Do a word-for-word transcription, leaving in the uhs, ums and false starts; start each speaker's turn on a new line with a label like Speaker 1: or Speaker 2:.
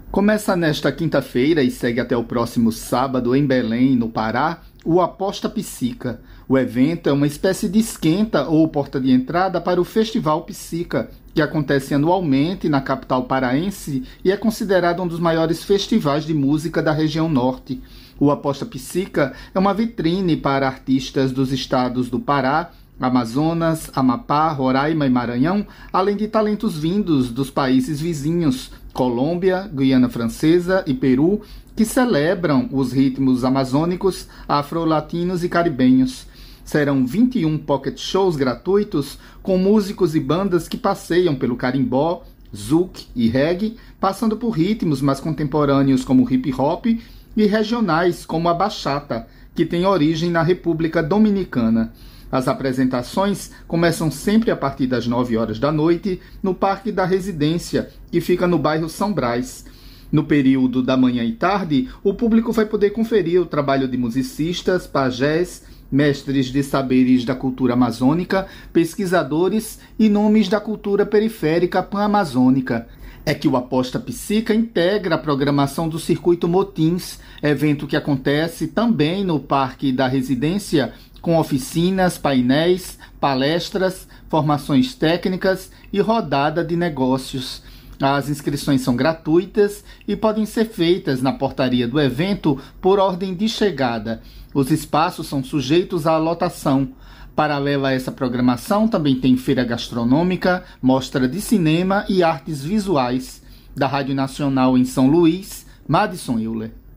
Speaker 1: Começa nesta quinta-feira e segue até o próximo sábado em Belém, no Pará, o Aposta Psica. O evento é uma espécie de esquenta ou porta de entrada para o Festival Psica, que acontece anualmente na capital paraense e é considerado um dos maiores festivais de música da região norte. O Aposta Psica é uma vitrine para artistas dos estados do Pará, Amazonas, Amapá, Roraima e Maranhão, além de talentos vindos dos países vizinhos, Colômbia, Guiana Francesa e Peru, que celebram os ritmos amazônicos, afro-latinos e caribenhos. Serão vinte e um pocket shows gratuitos com músicos e bandas que passeiam pelo carimbó, zouk e reggae, passando por ritmos mais contemporâneos como hip hop e regionais como a bachata, que tem origem na República Dominicana. As apresentações começam sempre a partir das nove horas da noite no Parque da Residência, que fica no bairro São Brás. No período da manhã e tarde, o público vai poder conferir o trabalho de musicistas, pajés, mestres de saberes da cultura amazônica, pesquisadores e nomes da cultura periférica pan-amazônica. É que o Aposta Psica integra a programação do Circuito Motins, evento que acontece também no Parque da Residência, com oficinas, painéis, palestras, formações técnicas e rodada de negócios. As inscrições são gratuitas e podem ser feitas na portaria do evento por ordem de chegada. Os espaços são sujeitos à lotação. Paralela a essa programação, também tem feira gastronômica, mostra de cinema e artes visuais. Da Rádio Nacional em São Luís, Madison Euler.